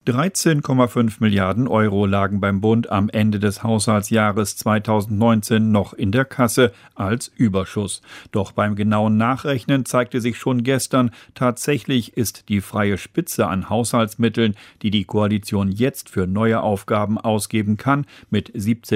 13,5 Milliarden Euro lagen beim Bund am Ende des Haushaltsjahres 2019 noch in der Kasse als Überschuss. Doch beim genauen Nachrechnen zeigte sich schon gestern, tatsächlich ist die freie Spitze an Haushaltsmitteln, die die Koalition jetzt für neue Aufgaben ausgeben kann, mit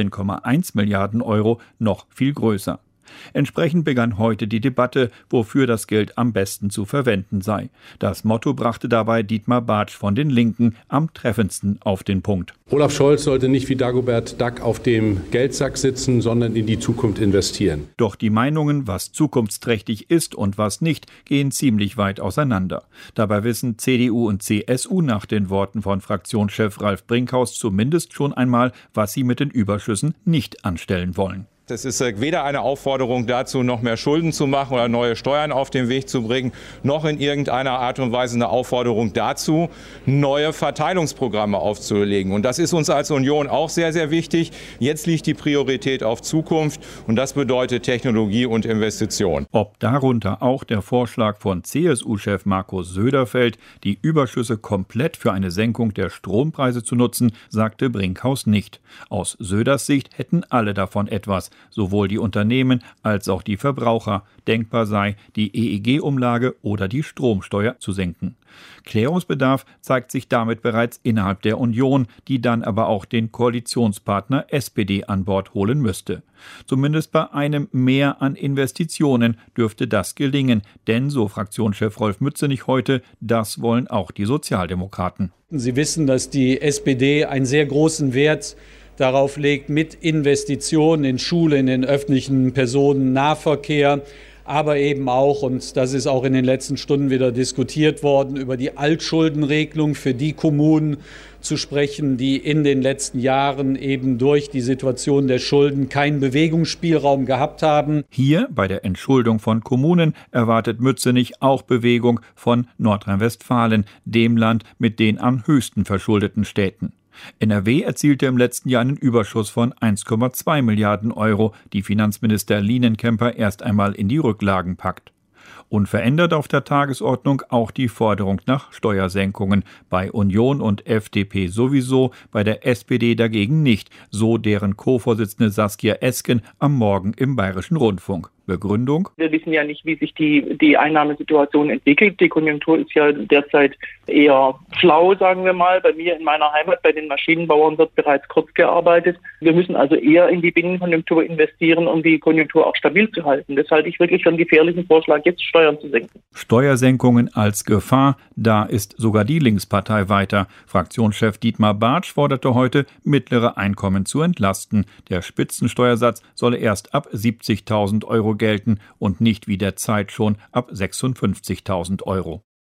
17,1 Milliarden Euro noch viel größer. Entsprechend begann heute die Debatte, wofür das Geld am besten zu verwenden sei. Das Motto brachte dabei Dietmar Bartsch von den Linken am treffendsten auf den Punkt. Olaf Scholz sollte nicht wie Dagobert Duck auf dem Geldsack sitzen, sondern in die Zukunft investieren. Doch die Meinungen, was zukunftsträchtig ist und was nicht, gehen ziemlich weit auseinander. Dabei wissen CDU und CSU nach den Worten von Fraktionschef Ralf Brinkhaus zumindest schon einmal, was sie mit den Überschüssen nicht anstellen wollen. Es ist weder eine Aufforderung dazu, noch mehr Schulden zu machen oder neue Steuern auf den Weg zu bringen, noch in irgendeiner Art und Weise eine Aufforderung dazu, neue Verteilungsprogramme aufzulegen. Und das ist uns als Union auch sehr, sehr wichtig. Jetzt liegt die Priorität auf Zukunft und das bedeutet Technologie und Investition. Ob darunter auch der Vorschlag von CSU-Chef Markus Söder fällt, die Überschüsse komplett für eine Senkung der Strompreise zu nutzen, sagte Brinkhaus nicht. Aus Söders Sicht hätten alle davon etwas. Sowohl die Unternehmen als auch die Verbraucher. Denkbar sei, die EEG-Umlage oder die Stromsteuer zu senken. Klärungsbedarf zeigt sich damit bereits innerhalb der Union, die dann aber auch den Koalitionspartner SPD an Bord holen müsste. Zumindest bei einem Mehr an Investitionen dürfte das gelingen, denn, so Fraktionschef Rolf Mützenich heute, das wollen auch die Sozialdemokraten. Sie wissen, dass die SPD einen sehr großen Wert darauf legt, mit Investitionen in Schulen, in den öffentlichen Personennahverkehr, aber eben auch, und das ist auch in den letzten Stunden wieder diskutiert worden, über die Altschuldenregelung für die Kommunen zu sprechen, die in den letzten Jahren eben durch die Situation der Schulden keinen Bewegungsspielraum gehabt haben. Hier bei der Entschuldung von Kommunen erwartet Mützenich auch Bewegung von Nordrhein-Westfalen, dem Land mit den am höchsten verschuldeten Städten. NRW erzielte im letzten Jahr einen Überschuss von 1,2 Milliarden Euro, die Finanzminister Lienenkemper erst einmal in die Rücklagen packt. Unverändert auf der Tagesordnung auch die Forderung nach Steuersenkungen. Bei Union und FDP sowieso, bei der SPD dagegen nicht, so deren Co-Vorsitzende Saskia Esken am Morgen im Bayerischen Rundfunk. Begründung? Wir wissen ja nicht, wie sich die Einnahmesituation entwickelt. Die Konjunktur ist ja derzeit eher flau, sagen wir mal. Bei mir in meiner Heimat, bei den Maschinenbauern, wird bereits kurz gearbeitet. Wir müssen also eher in die Binnenkonjunktur investieren, um die Konjunktur auch stabil zu halten. Das halte ich wirklich für einen gefährlichen Vorschlag, jetzt Steuern zu senken. Steuersenkungen als Gefahr, da ist sogar die Linkspartei weiter. Fraktionschef Dietmar Bartsch forderte heute, mittlere Einkommen zu entlasten. Der Spitzensteuersatz solle erst ab 70.000 Euro gelten und nicht wie derzeit schon ab 56.000 Euro.